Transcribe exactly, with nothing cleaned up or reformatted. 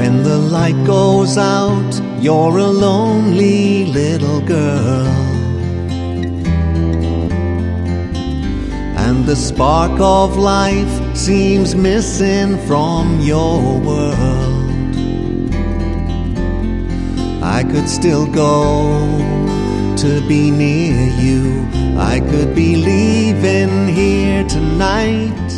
When the light goes out, you're a lonely little girl, and the spark of life seems missing from your world. I could still go to be near you. I could be leaving here tonight,